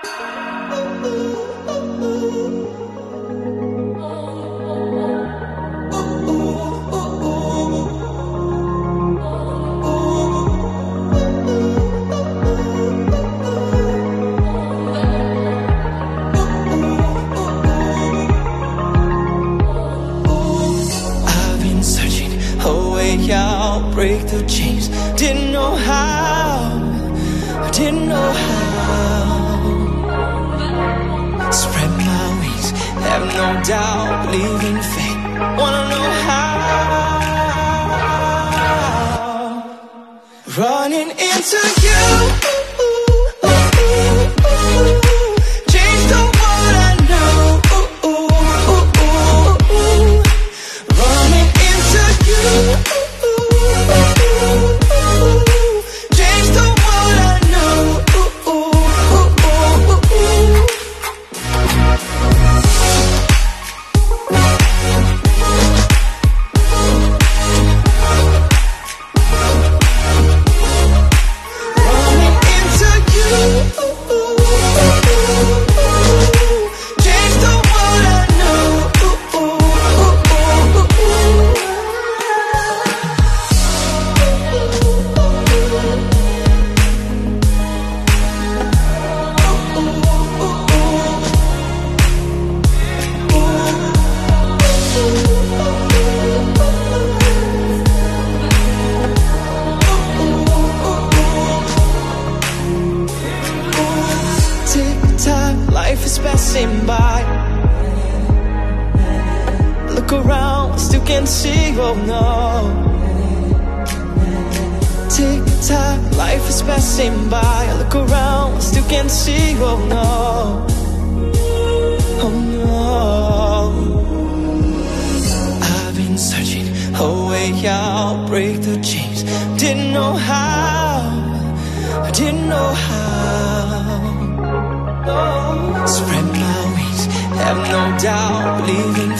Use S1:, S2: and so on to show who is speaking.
S1: Break the chains, didn't know how, I didn't know how. Spread my wings, have no doubt, believe in fate, wanna know how. Running into you, changed all what I know. Running into you, life is passing by. Look around, still can't see, oh no. Tick tock, life is passing by. Look around, still can't see, oh no. Oh no. I've been searching a way out, break the chains, didn't know how, I didn't know how. Spread my wings, have no doubt, believe in